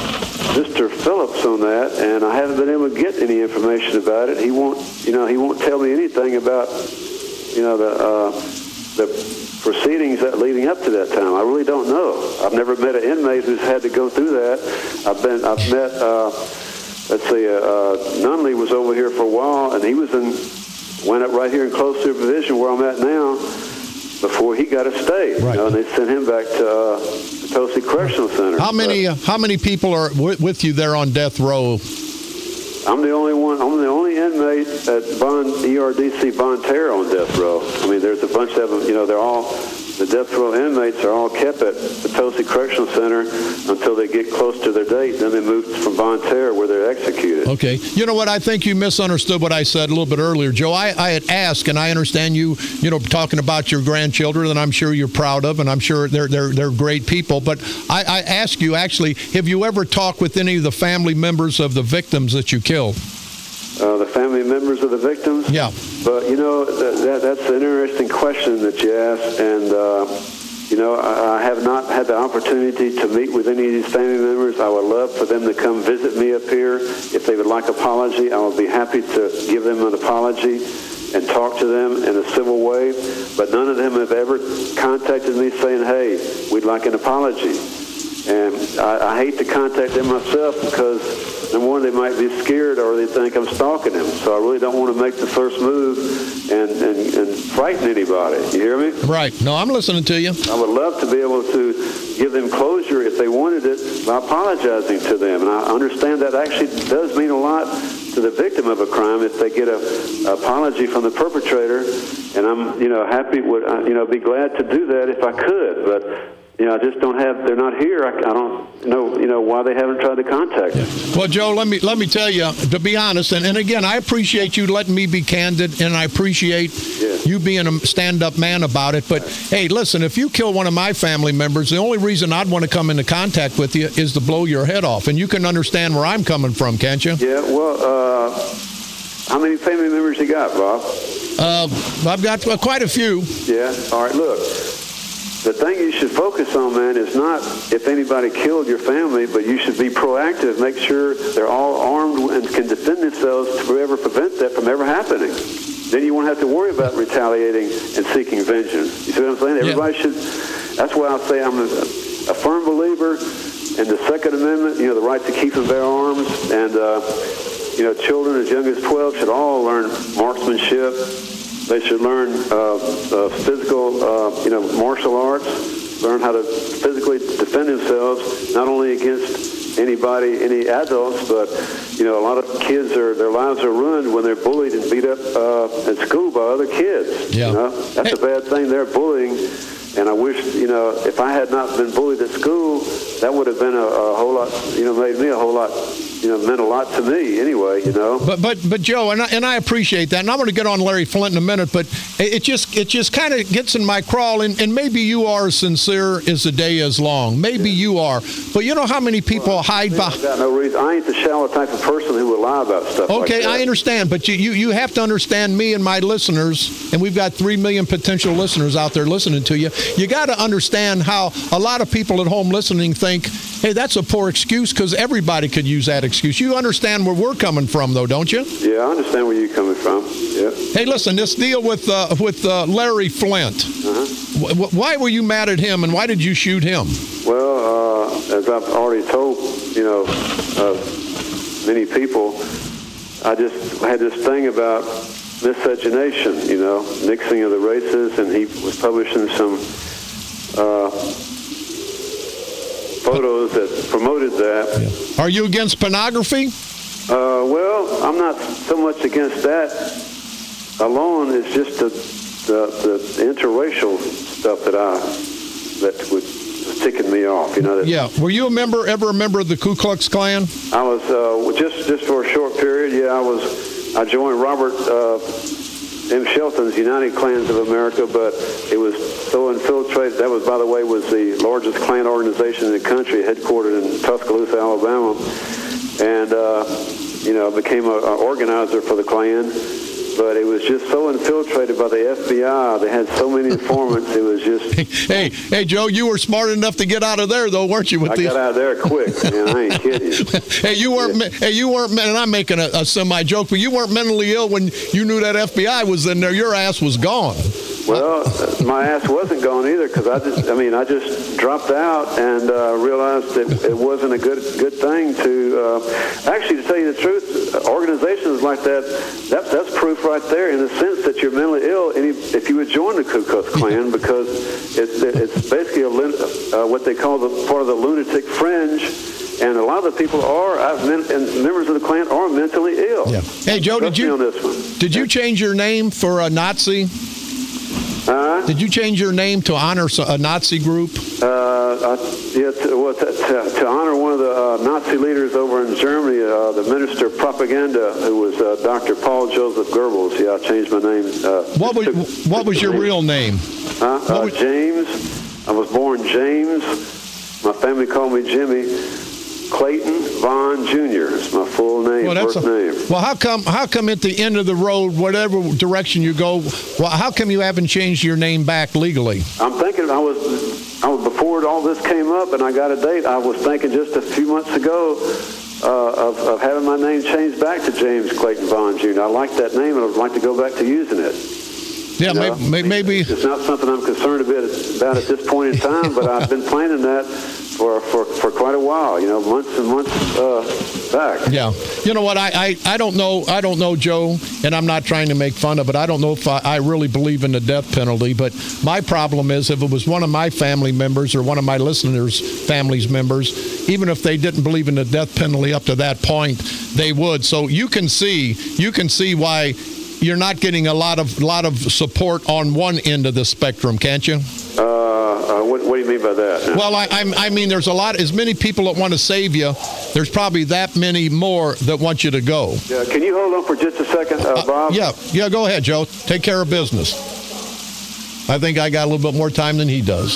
Mister Phillips on that, and I haven't been able to get any information about it. He won't, you know, he won't tell me anything about, you know, the uh, the. proceedings that leading up to that time. I really don't know. I've never met an inmate who's had to go through that. I've been, I've met, uh, let's see, uh, uh, Nunley was over here for a while, and he was in, went up right here in close supervision where I'm at now before he got a stay. Right. You know, and they sent him back to uh, Potosi Correctional Center. How many, uh, how many people are w- with you there on death row? I'm the only one. I'm the only inmate at Bond E R D C Bonterra on death row. I mean, there's a bunch of them. You know, they're all the death row inmates are all kept at Potosi Correctional Center until they get close to their date. Then they move from Bonterra where they're executed. Okay. You know what? I think you misunderstood what I said a little bit earlier, Joe. I, I had asked, and I understand you, you know, talking about your grandchildren, and I'm sure you're proud of, and I'm sure they're they're they're great people. But I, I asked you actually, have you ever talked with any of the family members of the victims that you killed? Uh, the family members of the victims? Yeah. But, you know, that, that, that's an interesting question that you asked. And, uh, you know, I, I have not had the opportunity to meet with any of these family members. I would love for them to come visit me up here. If they would like an apology, I would be happy to give them an apology and talk to them in a civil way. But none of them have ever contacted me saying, hey, we'd like an apology. And I, I hate to contact them myself because, number one, they might be scared or they think I'm stalking them. So I really don't want to make the first move and, and, and frighten anybody. You hear me? Right. No, I'm listening to you. I would love to be able to give them closure if they wanted it by apologizing to them. And I understand that actually does mean a lot to the victim of a crime if they get a, a apology from the perpetrator. And I'm, you know, happy, would, you know, be glad to do that if I could. But you know, I just don't have. They're not here. I, I don't know. You know why they haven't tried to contact me. Well, Joe, let me let me tell you. To be honest, and, and again, I appreciate you letting me be candid, and I appreciate Yeah. you being a stand-up man about it. But hey, listen, if you kill one of my family members, the only reason I'd want to come into contact with you is to blow your head off, and you can understand where I'm coming from, can't you? Yeah. Well, uh, how many family members you got, Bob? Uh, I've got uh, quite a few. Yeah. All right. Look. The thing you should focus on, man, is not if anybody killed your family, but you should be proactive. Make sure they're all armed and can defend themselves to ever prevent that from ever happening. Then you won't have to worry about retaliating and seeking vengeance. You see what I'm saying? Everybody Yeah. should. That's why I say I'm a, a firm believer in the Second Amendment. You know, the right to keep and bear arms, and uh, you know, children as young as twelve should all learn marksmanship. They should learn uh, uh, physical, uh, you know, martial arts, learn how to physically defend themselves, not only against anybody, any adults, but, you know, a lot of kids, are their lives are ruined when they're bullied and beat up uh, at school by other kids. Yeah. You know? That's a bad thing. They're bullying. And I wish, you know, if I had not been bullied at school, that would have been a, a whole lot, you know, made me a whole lot, you know, meant a lot to me anyway, you know. But but but Joe, and I, and I appreciate that, and I'm going to get on Larry Flint in a minute, but it, it just it just kind of gets in my crawl, and, and maybe you are as sincere as the day is long. Maybe you are, but you know how many people well, hide behind. I've got no reason. I ain't the shallow type of person who would lie about stuff. Okay, like that. I understand, but you, you you have to understand me and my listeners, and we've got three million potential listeners out there listening to you. You got to understand how a lot of people at home listening think, hey, that's a poor excuse because everybody could use that excuse. You understand where we're coming from, though, don't you? Yeah, I understand where you're coming from. Yeah. Hey, listen, this deal with uh, with uh, Larry Flint. Uh-huh. W- why were you mad at him, and why did you shoot him? Well, uh, as I've already told, you know, uh, many people, I just had this thing about miscegenation, you know, mixing of the races, and he was publishing some uh, photos that promoted that. Are you against pornography? Uh, well, I'm not so much against that alone. It's just the, the, the interracial stuff that I that was ticking me off. You know. That yeah. Were you a member, ever a member of the Ku Klux Klan? I was uh, just just for a short period. Yeah, I was. I joined Robert uh, M. Shelton's United Klans of America, but it was so infiltrated. That was, by the way, was the largest Klan organization in the country, headquartered in Tuscaloosa, Alabama, and uh, you know, became an organizer for the Klan. But it was just so infiltrated by the F B I. They had so many informants. It was just. Hey, hey, Joe, you were smart enough to get out of there, though, weren't you? With I these... got out of there quick, man. I ain't kidding you. Hey, you weren't. Yeah. Hey, you weren't. And I'm making a, a semi joke, but you weren't mentally ill when you knew that F B I was in there. Your ass was gone. Well, my ass wasn't gone either, because I just, I mean, I just dropped out and uh, realized that it wasn't a good good thing to, uh, actually, to tell you the truth, organizations like that, that that's proof right there in the sense that you're mentally ill any, if you would join the Ku Klux Klan, because it's, it's basically a, uh, what they call the part of the lunatic fringe. And a lot of the people are, I've men, and members of the Klan are mentally ill. Yeah. Hey, Joe, did you, on this one. did you change your name for a Nazi? Uh, Did you change your name to honor a Nazi group? Uh, I, yeah, to, well, to, to, to honor one of the uh, Nazi leaders over in Germany, uh, the Minister of Propaganda, who was uh, Doctor Paul Joseph Goebbels. Yeah, I changed my name. Uh, what was took, What was your name. real name? Uh, uh, was, James. I was born James. My family called me Jimmy. Clayton Vaughn Junior is my full name, well, that's first a, name. Well, how come How come at the end of the road, whatever direction you go, well, how come you haven't changed your name back legally? I'm thinking I was, I was before all this came up and I got a date, I was thinking just a few months ago uh, of, of having my name changed back to James Clayton Vaughn Junior I like that name and I would like to go back to using it. Yeah, you know? maybe, maybe. It's not something I'm concerned a bit about at this point in time, but I've been planning that for, for, for quite a while, you know, months and months uh, back. Yeah. You know what, I, I, I don't know, I don't know, Joe, and I'm not trying to make fun of it. I don't know if I, I really believe in the death penalty, but my problem is if it was one of my family members or one of my listeners' family's members, even if they didn't believe in the death penalty up to that point, they would. So you can see, you can see why you're not getting a lot of lot of support on one end of the spectrum, can't you? Uh, uh, what, what do you mean by that? Well, I, I'm, I mean, there's a lot, as many people that want to save you, there's probably that many more that want you to go. Yeah, can you hold on for just a second, uh, Bob? Uh, yeah, yeah, go ahead, Joe. Take care of business. I think I got a little bit more time than he does.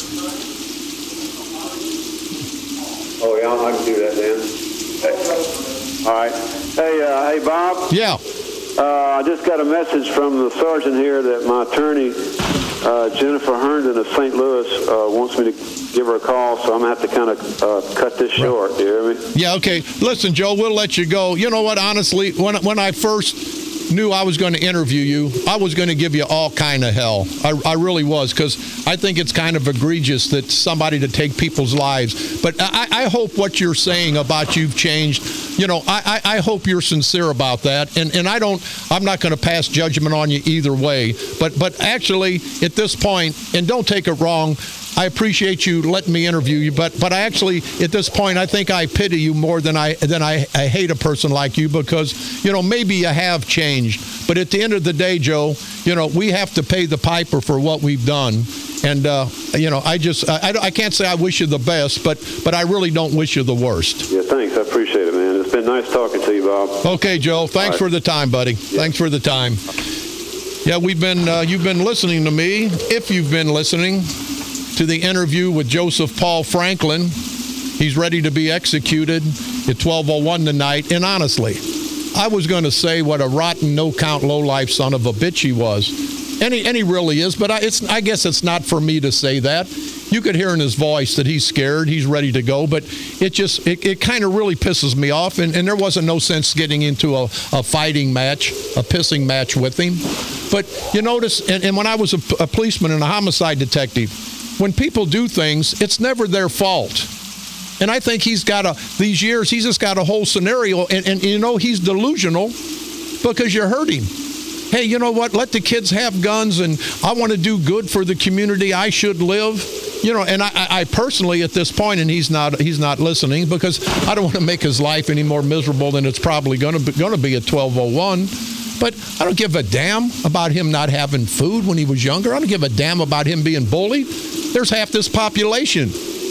Oh, yeah, I can do that, Dan. Hey. All right. Hey, uh, hey, Bob? Yeah. Uh, I just got a message from the sergeant here that my attorney, uh, Jennifer Herndon of Saint Louis, uh, wants me to give her a call, so I'm going to have to kind of uh, cut this short. Right. Do you hear me? Yeah, okay. Listen, Joe, we'll let you go. You know what, honestly, when, when I first knew I was going to interview you, I was going to give you all kind of hell. I, I really was, because I think it's kind of egregious that somebody to take people's lives. But I, I hope what you're saying about you've changed, you know, I, I, I hope you're sincere about that. And and I don't, I'm not going to pass judgment on you either way. But but actually, at this point, and don't take it wrong, I appreciate you letting me interview you, but but I actually, at this point, I think I pity you more than I than I, I hate a person like you, because, you know, maybe you have changed. But at the end of the day, Joe, you know, we have to pay the piper for what we've done. And, uh, you know, I just, I, I can't say I wish you the best, but but I really don't wish you the worst. Yeah, thanks. I appreciate it, man. It's been nice talking to you, Bob. Okay, Joe. Thanks right. for the time, buddy. Yeah. Thanks for the time. Yeah, we've been, uh, you've been listening to me, if you've been listening to the interview with Joseph Paul Franklin. He's ready to be executed at twelve oh one tonight. And honestly, I was going to say what a rotten, no-count, low-life son of a bitch he was. And he, and he really is, but I, it's, I guess it's not for me to say that. You could hear in his voice that he's scared, he's ready to go, but it just, it, it kind of really pisses me off, and, and there wasn't no sense getting into a, a fighting match, a pissing match with him. But you notice, and, and when I was a, a policeman and a homicide detective, when people do things, it's never their fault. And I think he's got a, these years, he's just got a whole scenario, and, and you know, he's delusional because you hurt him. Hey, you know what? Let the kids have guns, and I want to do good for the community. I should live. You know, and I, I personally, at this point, and he's not he's not listening, because I don't want to make his life any more miserable than it's probably going to be, going to be at twelve oh one. But I don't give a damn about him not having food when he was younger. I don't give a damn about him being bullied. There's half this population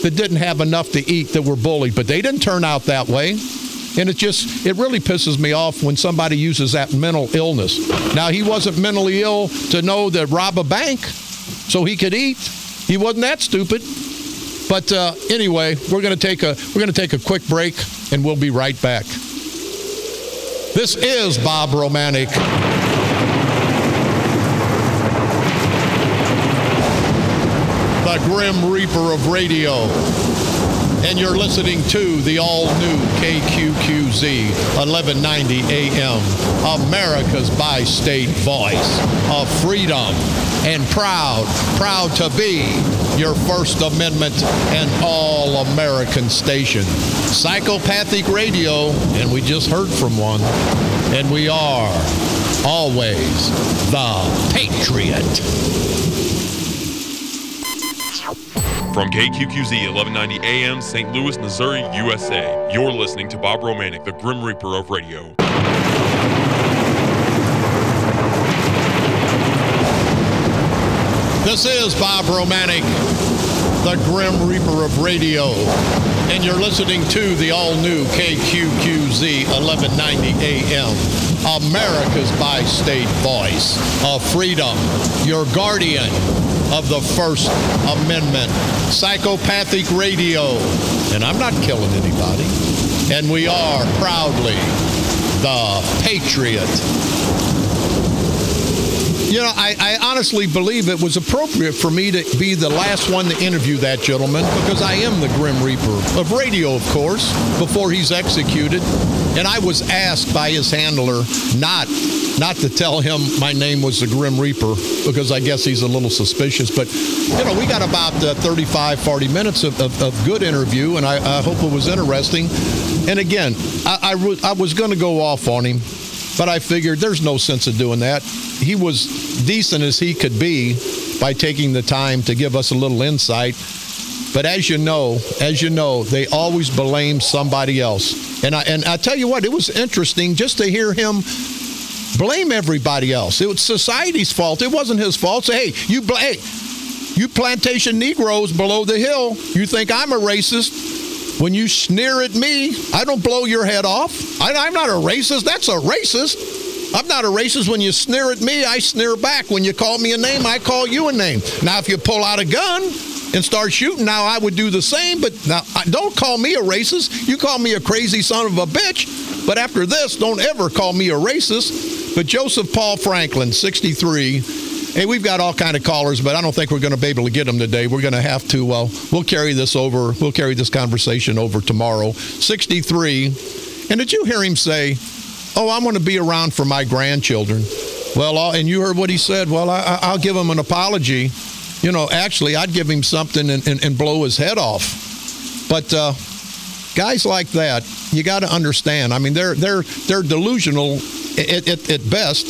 that didn't have enough to eat that were bullied, but they didn't turn out that way. And it just, it really pisses me off when somebody uses that mental illness. Now, he wasn't mentally ill to know that rob a bank so he could eat. He wasn't that stupid. But uh, anyway, we're going to take a we're going to take a quick break, and we'll be right back. This is Bob Romanek. The Grim Reaper of radio. And you're listening to the all-new K Q Q Z, eleven ninety A M, America's bi-state voice of freedom, and proud, proud to be your First Amendment and all-American station. Psychopathic Radio, and we just heard from one, and we are always the Patriot. From K Q Q Z, eleven ninety A M, Saint Louis, Missouri, U S A, you're listening to Bob Romanek, the Grim Reaper of radio. This is Bob Romanek, the Grim Reaper of radio, and you're listening to the all-new K Q Q Z, eleven ninety A M, America's bi-state voice of freedom, your guardian of the First Amendment, Psychopathic Radio. And I'm not killing anybody. And we are proudly the Patriot. You know, I, I honestly believe it was appropriate for me to be the last one to interview that gentleman, because I am the Grim Reaper of radio, of course, before he's executed. And I was asked by his handler not not to tell him my name was the Grim Reaper, because I guess he's a little suspicious. But, you know, we got about uh, thirty-five, forty minutes of, of, of good interview, and I, I hope it was interesting. And again, I, I, I was going to go off on him, but I figured there's no sense of doing that. He was decent as he could be by taking the time to give us a little insight. But as you know, as you know, they always blame somebody else. And I and I tell you what, it was interesting just to hear him blame everybody else. It was society's fault. It wasn't his fault. Say, hey, you bl- hey, you plantation Negroes below the hill, you think I'm a racist? When you sneer at me, I don't blow your head off. I, I'm not a racist. That's a racist. I'm not a racist. When you sneer at me, I sneer back. When you call me a name, I call you a name. Now, if you pull out a gun and start shooting, now I would do the same. But now, don't call me a racist. You call me a crazy son of a bitch. But after this, don't ever call me a racist. But Joseph Paul Franklin, sixty-three. Hey, we've got all kind of callers, but I don't think we're going to be able to get them today. We're going to have to, well, we'll carry this over. We'll carry this conversation over tomorrow. sixty-three. And did you hear him say, oh, I want to be around for my grandchildren? Well, uh, and you heard what he said. Well, I, I'll give him an apology. You know, actually, I'd give him something and, and, and blow his head off. But uh, guys like that, you got to understand. I mean, they're they're they're delusional at, at, at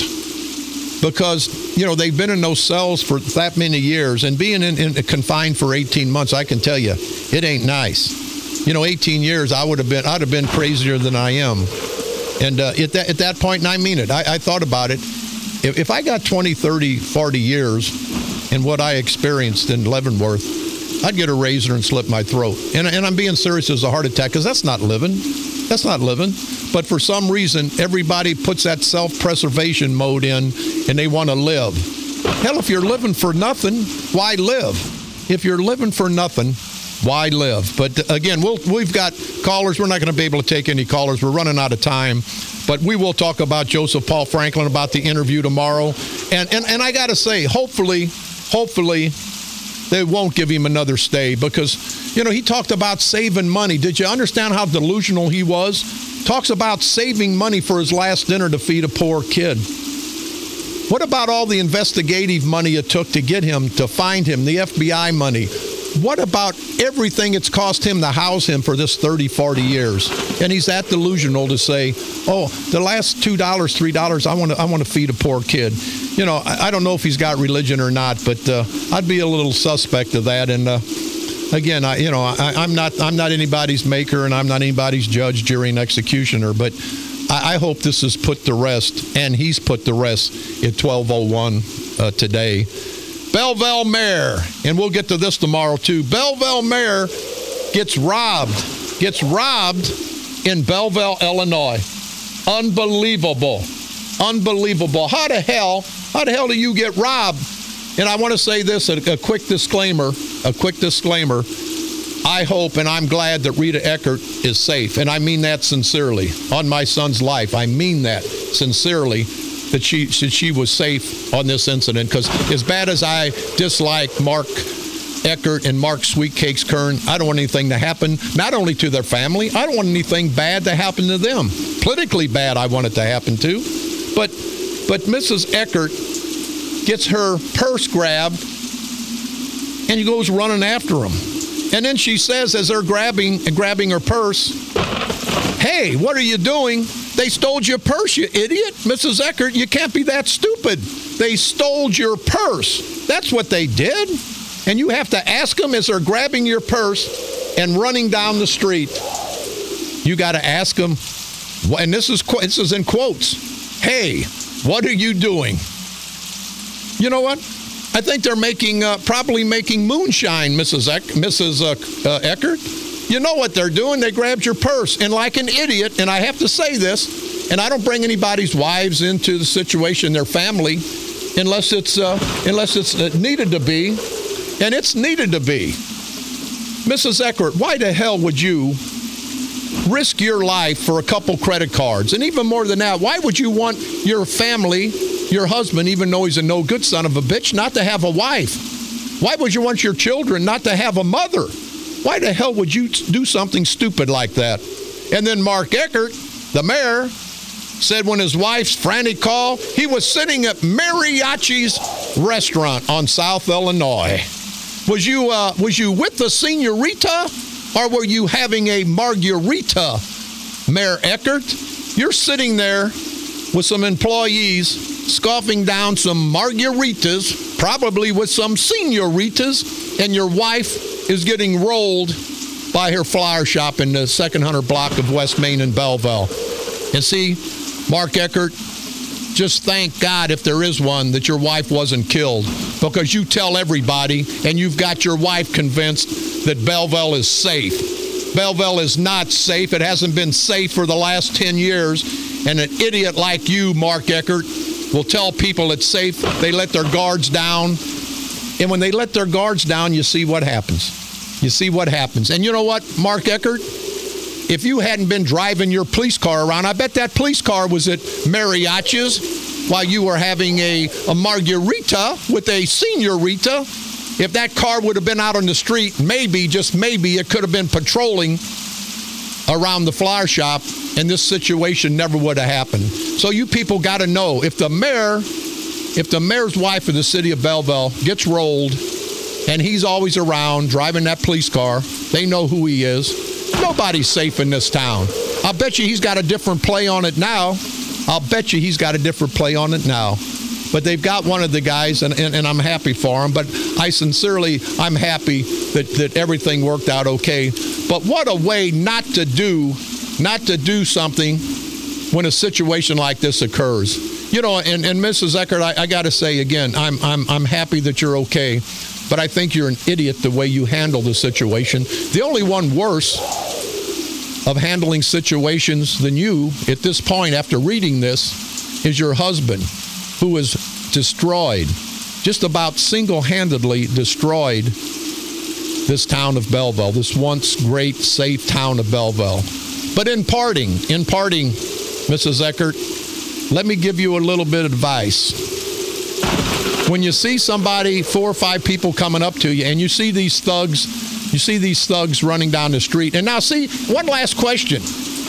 best, because, you know, they've been in those cells for that many years, and being in, in confined for eighteen months, I can tell you, it ain't nice. You know, eighteen years, I would have been, I'd have been crazier than I am. And uh, at that at that point, and I mean it, I, I thought about it. If, if I got twenty, thirty, forty years in what I experienced in Leavenworth, I'd get a razor and slit my throat. And, and I'm being serious as a heart attack, because that's not living. That's not living. But for some reason, everybody puts that self-preservation mode in, and they want to live. Hell, if you're living for nothing, why live? If you're living for nothing, why live? But again, we'll, we've got callers. We're not going to be able to take any callers. We're running out of time. But we will talk about Joseph Paul Franklin, about the interview tomorrow. And and, and I got to say, hopefully, hopefully, they won't give him another stay, because, you know, he talked about saving money. Did you understand how delusional he was? Talks about saving money for his last dinner to feed a poor kid. What about all the investigative money it took to get him, to find him, the F B I money? What about everything it's cost him to house him for this thirty, forty years? And he's that delusional to say, oh, the last two dollars, three dollars, I want to I want to feed a poor kid. You know, I, I don't know if he's got religion or not, but uh, I'd be a little suspect of that. And uh, again, I, you know, I, I'm not I'm not anybody's maker, and I'm not anybody's judge, jury, and executioner, but I, I hope this is put to rest, and he's put to rest at twelve oh one uh, today. Belleville Mayor, and we'll get to this tomorrow too. Belleville Mayor gets robbed, gets robbed in Belleville, Illinois. Unbelievable. Unbelievable. How the hell, how the hell do you get robbed? And I want to say this, a, a quick disclaimer, a quick disclaimer. I hope and I'm glad that Rita Eckert is safe. And I mean that sincerely. On my son's life, I mean that sincerely, that she, she was safe on this incident. Because as bad as I dislike Mark Eckert and Mark Sweetcakes Kern, I don't want anything to happen, not only to their family, I don't want anything bad to happen to them. Politically bad I want it to happen to. But but Missus Eckert gets her purse grabbed and he goes running after him. And then she says, as they're grabbing grabbing her purse, "Hey, what are you doing? They stole your purse, you idiot. Missus Eckert, you can't be that stupid. They stole your purse." That's what they did. And you have to ask them as they're grabbing your purse and running down the street. You got to ask them, and this is this is in quotes, "Hey, what are you doing?" You know what? I think they're making, uh, probably making moonshine, Missus Eck, Missus Uh, uh, Eckert. You know what they're doing? They grabbed your purse. And like an idiot, and I have to say this, and I don't bring anybody's wives into the situation, their family, unless it's, uh, unless it's needed to be. And it's needed to be. Missus Eckert, why the hell would you risk your life for a couple credit cards? And even more than that, why would you want your family, your husband, even though he's a no good son of a bitch, not to have a wife? Why would you want your children not to have a mother? Why the hell would you do something stupid like that? And then Mark Eckert, the mayor, said when his wife's frantic call, he was sitting at Mariachi's restaurant on South Illinois. Was you uh, was you with the senorita, or were you having a margarita, Mayor Eckert? You're sitting there with some employees scoffing down some margaritas, probably with some senoritas, and your wife is getting rolled by her flower shop in the second hundred block of West Main in Belleville. And see, Mark Eckert, just thank God, if there is one, that your wife wasn't killed, because you tell everybody and you've got your wife convinced that Belleville is safe. Belleville is not safe. It hasn't been safe for the last ten years. And an idiot like you, Mark Eckert, will tell people it's safe. They let their guards down. And when they let their guards down, you see what happens. You see what happens. And you know what, Mark Eckert? If you hadn't been driving your police car around, I bet that police car was at Mariachi's while you were having a, a margarita with a senorita. If that car would have been out on the street, maybe, just maybe, it could have been patrolling around the flower shop, and this situation never would have happened. So you people got to know, if the mayor, if the mayor's wife of the city of Belleville gets rolled, and he's always around driving that police car, they know who he is. Nobody's safe in this town. I'll bet you he's got a different play on it now. I'll bet you he's got a different play on it now. But they've got one of the guys, and, and, and I'm happy for him. But I sincerely, I'm happy that, that everything worked out okay. But what a way not to do, not to do something when a situation like this occurs. You know, and, and Missus Eckert, I, I got to say again, I'm, I'm, I'm happy that you're okay. But I think you're an idiot the way you handle the situation. The only one worse of handling situations than you at this point after reading this is your husband, who was destroyed, just about single-handedly destroyed this town of Belleville, this once great, safe town of Belleville. But in parting, in parting, Missus Eckert, let me give you a little bit of advice. When you see somebody, four or five people coming up to you, and you see these thugs, you see these thugs running down the street. And now see, one last question.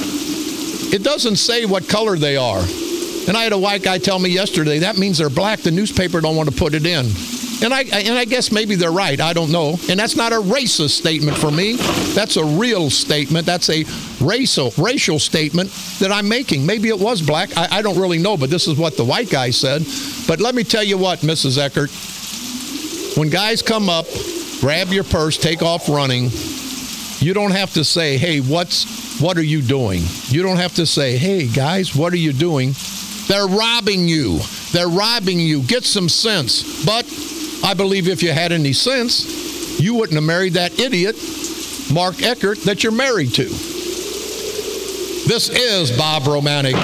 It doesn't say what color they are. And I had a white guy tell me yesterday, that means they're black. The newspaper don't want to put it in. And I and I guess maybe they're right. I don't know. And that's not a racist statement for me. That's a real statement. That's a racial racial statement that I'm making. Maybe it was black. I, I don't really know, but this is what the white guy said. But let me tell you what, Missus Eckert, when guys come up, grab your purse, take off running, you don't have to say, hey, what's what are you doing? You don't have to say, hey, guys, what are you doing? They're robbing you. They're robbing you. Get some sense. But I believe if you had any sense, you wouldn't have married that idiot Mark Eckert that you're married to. This is Bob Romanek.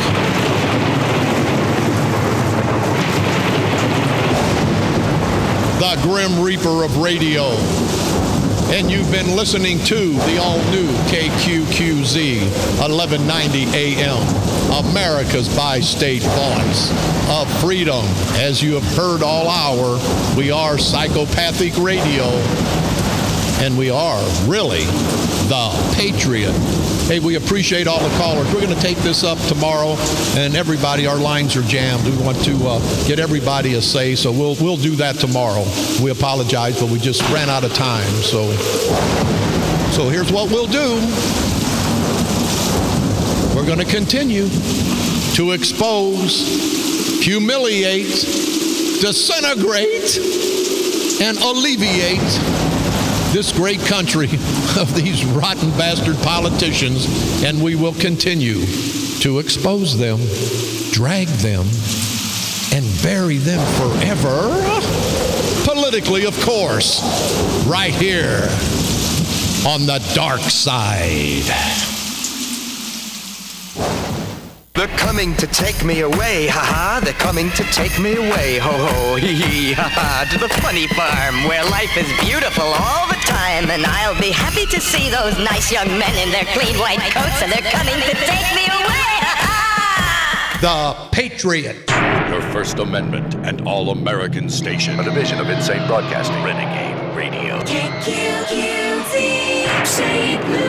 The Grim Reaper of radio. And you've been listening to the all-new K Q Q Z, eleven ninety A M, America's bi-state voice of freedom. As you have heard all hour, we are Psychopathic Radio, and we are really the Patriot. Hey, we appreciate all the callers. We're going to take this up tomorrow, and everybody, our lines are jammed. We want to uh, get everybody a say, so we'll we'll do that tomorrow. We apologize, but we just ran out of time. So, so here's what we'll do. We're going to continue to expose, humiliate, disintegrate, and alleviate this great country of these rotten bastard politicians, and we will continue to expose them, drag them, and bury them forever, politically, of course, right here on the dark side. They're coming to take me away, ha-ha. They're coming to take me away, ho-ho, hee-hee, ha-ha. To the funny farm where life is beautiful all the time. And I'll be happy to see those nice young men in their clean white coats. And they're coming to take me away, ha-ha. The Patriot. Your First Amendment and All-American Station. A division of Insane Broadcasting. Renegade Radio. K Q Q Z, Saint Louis.